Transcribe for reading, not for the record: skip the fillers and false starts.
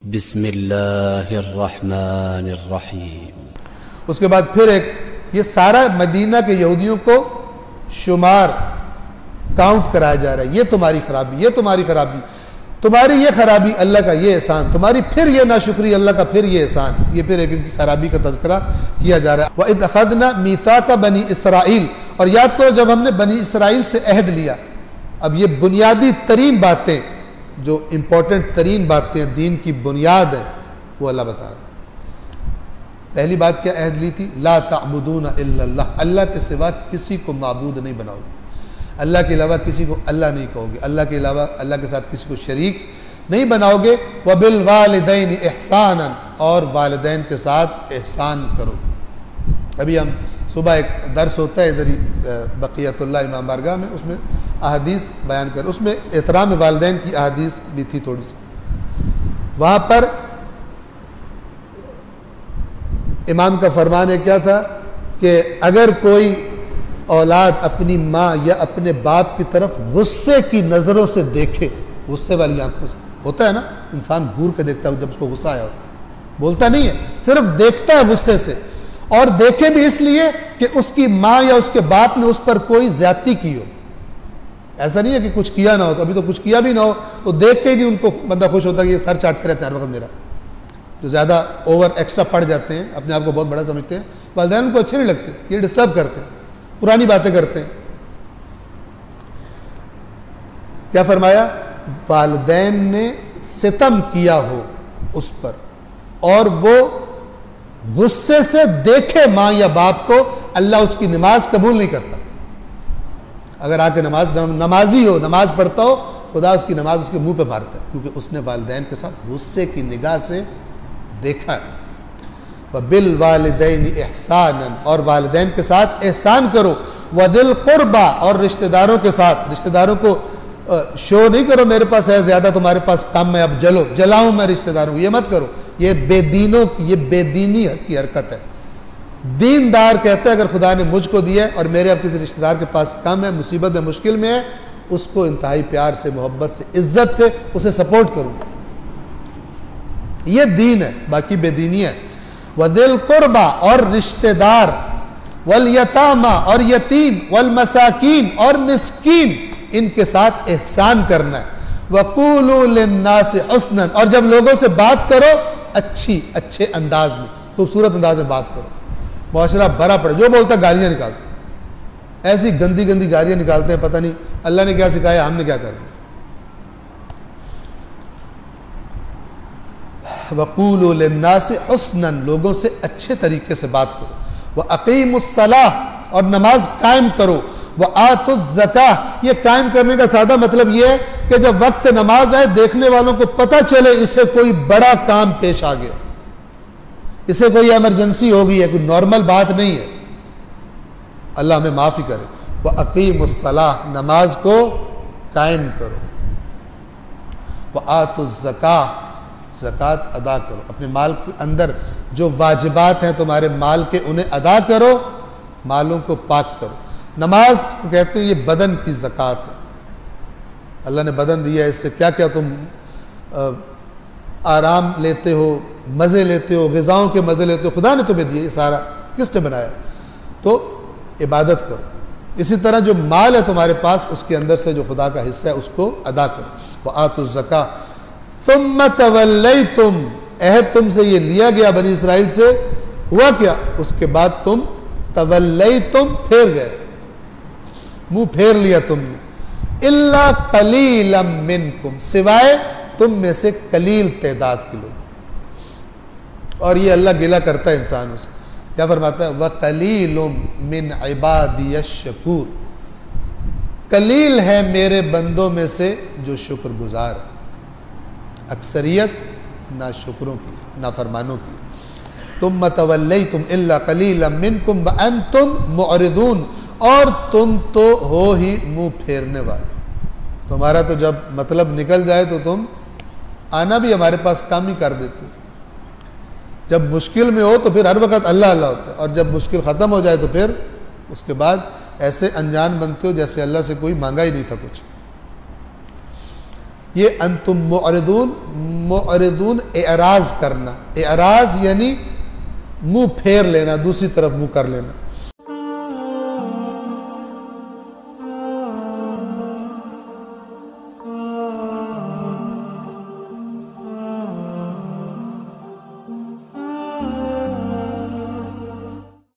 بسم اللہ الرحمن الرحیم۔ اس کے بعد پھر یہ سارا مدینہ کے یہودیوں کو شمار کاؤنٹ کرایا جا رہا ہے، یہ تمہاری خرابی، یہ تمہاری خرابی، تمہاری یہ خرابی، اللہ کا یہ احسان، تمہاری پھر یہ ناشکری، اللہ کا پھر یہ احسان، یہ پھر ایک ان کی خرابی کا تذکرہ کیا جا رہا ہے۔ وَإِذْ أَخَذْنَا مِيثَاقَ بَنِي اسرائیل، اور یاد کرو جب ہم نے بنی اسرائیل سے عہد لیا۔ اب یہ بنیادی ترین باتیں، جو امپورٹنٹ ترین باتیں دین کی بنیاد ہیں، وہ اللہ بتا رہا ہے۔ پہلی بات کیا عہد لی تھی؟ لا تعبدون الا اللہ، اللہ کے سوا کسی کو معبود نہیں بناؤ گے، اللہ کے علاوہ کسی کو اللہ نہیں کہو گے، اللہ کے علاوہ اللہ کے ساتھ کسی کو شریک نہیں بناؤ گے۔ وبالوالدین احسانا، اور والدین کے ساتھ احسان کرو۔ ابھی ہم صبح ایک درس ہوتا ہے ادھر ہی بقیت اللہ امام بارگاہ میں، اس میں احادیث بیان کر، اس میں احترام والدین کی احادیث بھی تھی تھوڑی سی۔ وہاں پر امام کا فرمان ہے کیا تھا کہ اگر کوئی اولاد اپنی ماں یا اپنے باپ کی طرف غصے کی نظروں سے دیکھے، غصے والی آنکھوں سے، ہوتا ہے نا انسان گھور کے دیکھتا ہے جب اس کو غصہ آیا ہوتا ہے، بولتا نہیں ہے، صرف دیکھتا ہے غصے سے، اور دیکھے بھی اس لیے کہ اس کی ماں یا اس کے باپ نے اس پر کوئی زیادتی کی ہو۔ ایسا نہیں ہے کہ کچھ کیا نہ ہو، تو ابھی تو کچھ کیا بھی نہ ہو تو دیکھ کے ہی نہیں ان کو بندہ خوش ہوتا کہ یہ سر چاٹتے رہتے ہیں ہر وقت میرا، جو زیادہ اوور ایکسٹرا پڑھ جاتے ہیں، اپنے آپ کو بہت بڑا سمجھتے ہیں، والدین کو اچھے نہیں لگتے، یہ ڈسٹرب کرتے ہیں، پرانی باتیں کرتے ہیں۔ کیا فرمایا؟ والدین نے ستم کیا ہو اس پر اور وہ غصے سے دیکھے ماں یا باپ کو، اللہ اس کی نماز قبول نہیں کرتا۔ اگر آ کے نمازی ہو، نماز پڑھتا ہو، خدا اس کی نماز اس کے منہ پہ مارتا ہے، کیونکہ اس نے والدین کے ساتھ غصے کی نگاہ سے دیکھا ہے۔ وَبِالْوَالِدَيْنِ إِحْسَانًا، اور والدین کے ساتھ احسان کرو۔ وَذِي الْقُرْبَى، اور رشتہ داروں کے ساتھ، رشتہ داروں کو شو نہیں کرو میرے پاس ہے زیادہ، تمہارے پاس کم ہے، اب جلاؤں میں رشتہ داروں، یہ مت کرو، یہ بے دینوں کی، یہ بے دینی کی حرکت ہے۔ دیندار کہتا ہے اگر خدا نے مجھ کو دیا ہے اور میرے اب کسی رشتہ دار کے پاس کم ہے، مصیبت میں، مشکل میں ہے، اس کو انتہائی پیار سے، محبت سے، عزت سے اسے سپورٹ کروں، یہ دین ہے، باقی بے دینی ہے۔ وَذِي الْقُرْبَى، اور رشتہ دار، وَالْيَتَامَى، اور یتیم، وَالْمَسَاكِينَ، اور مسکین، ان کے ساتھ احسان کرنا ہے۔ وَقُولُوا لِلنَّاسِ حُسْنًا، اور جب لوگوں سے بات کرو اچھے انداز میں، خوبصورت انداز میں بات کرو۔ معاشرہ بھرا پڑے، جو بولتا گالیاں نکالتے، ایسی گندی گندی گالیاں نکالتے ہیں، پتہ نہیں اللہ نے کیا سکھایا، ہم نے کیا کر دیا۔ وَقُولُوا لِلنَّاسِ حُسْنًا، لوگوں سے اچھے طریقے سے بات کرو۔ وَأَقِیمُوا الصَّلَاةَ، اور نماز قائم کرو۔ وَآتُوا الزَّکَاةَ، یہ قائم کرنے کا سادہ مطلب یہ ہے کہ جب وقت نماز آئے دیکھنے والوں کو پتہ چلے اسے کوئی بڑا کام پیش آ گیا، اسے کوئی ایمرجنسی ہو گئی ہے، کوئی نارمل بات نہیں ہے، اللہ ہمیں معاف ہی کرے۔ وَأَقِیمُوا الصَّلَاةَ، نماز کو قائم کرو۔ وَآتُوا الزَّکَاةَ، زکوٰۃ ادا کرو، اپنے مال کے اندر جو واجبات ہیں تمہارے مال کے انہیں ادا کرو، مالوں کو پاک کرو۔ نماز کو کہتے ہیں یہ بدن کی زکوٰۃ ہے، اللہ نے بدن دیا ہے، اس سے کیا کیا تم آرام لیتے ہو، مزے لیتے ہو، غذاؤں کے مزے لیتے ہو، خدا نے تمہیں دیے، یہ سارا کس نے بنایا؟ تو عبادت کرو۔ اسی طرح جو مال ہے تمہارے پاس، اس کے اندر سے جو خدا کا حصہ ہے اس کو ادا کرو۔ وَآتُوا الزَّکَاةَ ثُمَّ تَوَلَّيْتُمْ، عہد تم سے یہ لیا گیا بنی اسرائیل سے، ہوا کیا؟ اس کے بعد تم تولیتم، پھیر گئے، منہ پھیر لیا تم نے۔ الا قلیلا منکم، سوائے تم میں سے قلیل تعداد کے لوگ، اور یہ اللہ گلہ کرتا ہے انسانوں سے، کیا فرماتا ہے؟ وَقَلِيلٌ مِّنْ عِبَادِيَ الشَّكُورُ، قلیل ہے میرے بندوں میں سے جو شکر گزار ہے، اکثریت ناشکروں کی، نافرمانوں کی۔ تم تولیتم الا قلیلا منکم وانتم معرضون، اور تم تو ہو ہی منہ پھیرنے والے، تمہارا تو جب مطلب نکل جائے تو تم آنا بھی ہمارے پاس کام ہی کر دیتے، جب مشکل میں ہو تو پھر ہر وقت اللہ اللہ ہوتا ہے، اور جب مشکل ختم ہو جائے تو پھر اس کے بعد ایسے انجان بنتے ہو جیسے اللہ سے کوئی مانگا ہی نہیں تھا کچھ۔ یہ انتم معرضون، معرضون اعراض کرنا، اعراض یعنی منہ پھیر لینا، دوسری طرف منہ کر لینا.